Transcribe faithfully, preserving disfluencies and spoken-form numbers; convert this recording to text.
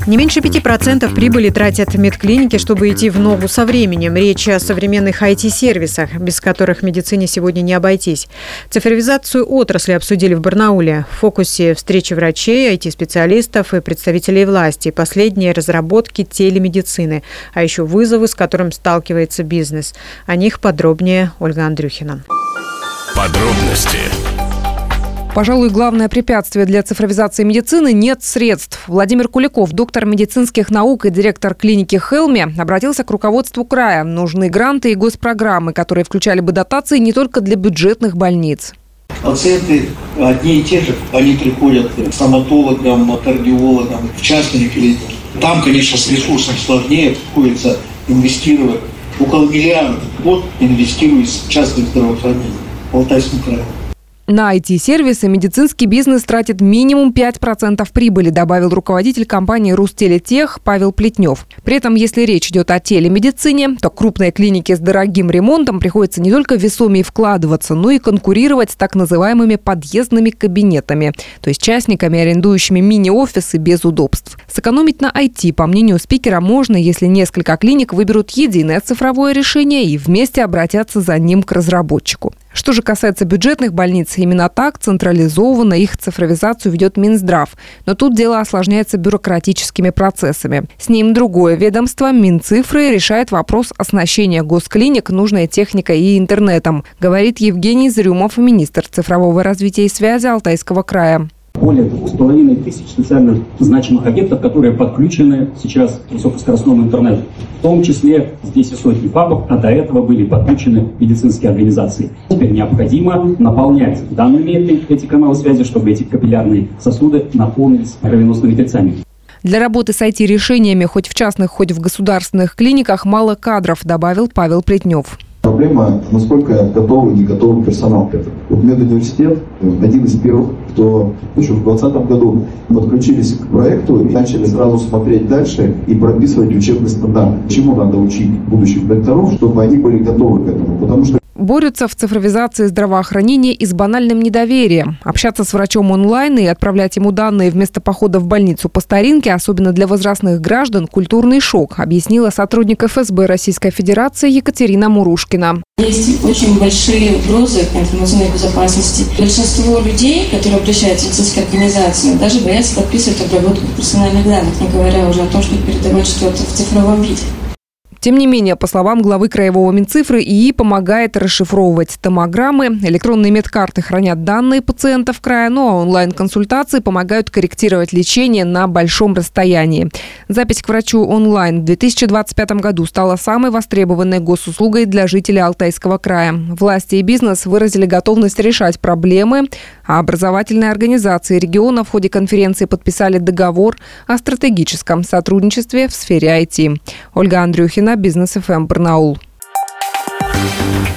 Не меньше пяти процентов прибыли тратят медклиники, чтобы идти в ногу со временем. Речь о современных ай ти-сервисах, без которых медицине сегодня не обойтись. Цифровизацию отрасли обсудили в Барнауле. В фокусе встречи врачей, ай ти-специалистов и представителей власти. Последние разработки телемедицины, а еще вызовы, с которым сталкивается бизнес. О них подробнее Ольга Андрюхина. Подробности. Пожалуй, главное препятствие для цифровизации медицины – нет средств. Владимир Куликов, доктор медицинских наук и директор клиники Хелми, обратился к руководству края. Нужны гранты и госпрограммы, которые включали бы дотации не только для бюджетных больниц. Пациенты одни и те же, они приходят к стоматологам, кардиологам, в частные клиники. Там, конечно, с ресурсом сложнее, приходится инвестировать. Около миллиарда в год инвестируется в частное здравоохранение в Алтайском крае. На ай ти-сервисы медицинский бизнес тратит минимум пять процентов прибыли, добавил руководитель компании «Рустелетех» Павел Плетнев. При этом, если речь идет о телемедицине, то крупные клиники с дорогим ремонтом приходится не только весомее вкладываться, но и конкурировать с так называемыми подъездными кабинетами, то есть частниками, арендующими мини-офисы без удобств. Сэкономить на ай ти, по мнению спикера, можно, если несколько клиник выберут единое цифровое решение и вместе обратятся за ним к разработчику. Что же касается бюджетных больниц, именно так централизованно их цифровизацию ведет Минздрав. Но тут дело осложняется бюрократическими процессами. С ним другое ведомство, Минцифры, решает вопрос оснащения госклиник нужной техникой и интернетом, говорит Евгений Зрюмов, министр цифрового развития и связи Алтайского края. Более двух с половиной тысяч социально значимых объектов, которые подключены сейчас к высокоскоростному интернету. В том числе здесь и сотни пабов, а до этого были подключены медицинские организации. Теперь необходимо наполнять данными эти, эти каналы связи, чтобы эти капиллярные сосуды наполнились кровеносными тельцами. Для работы с ай ти-решениями хоть в частных, хоть в государственных клиниках мало кадров, добавил Павел Плетнев. Проблема, насколько готовый и не готовый персонал к этому. Вот медуниверситет один из первых, кто еще в двадцатом году подключились к проекту и начали сразу смотреть дальше и прописывать учебный стандарт. Чему надо учить будущих докторов, чтобы они были готовы к этому. Потому что борются в цифровизации здравоохранения и с банальным недоверием. Общаться с врачом онлайн и отправлять ему данные вместо похода в больницу по старинке, особенно для возрастных граждан, культурный шок, объяснила сотрудник эф эс бэ Российской Федерации Екатерина Мурушкина. Есть очень большие угрозы к информационной безопасности. Большинство людей, которые обращаются в медицинские организации, даже боятся подписывать обработку персональных данных, не говоря уже о том, чтобы передавать что-то в цифровом виде. Тем не менее, по словам главы краевого Минцифры, ИИ помогает расшифровывать томограммы, электронные медкарты хранят данные пациентов края, ну а онлайн-консультации помогают корректировать лечение на большом расстоянии. Запись к врачу онлайн в две тысячи двадцать пятом году стала самой востребованной госуслугой для жителей Алтайского края. Власти и бизнес выразили готовность решать проблемы, а образовательные организации региона в ходе конференции подписали договор о стратегическом сотрудничестве в сфере ай ти. Ольга Андрюхина, Бизнес эф эм, Барнаул.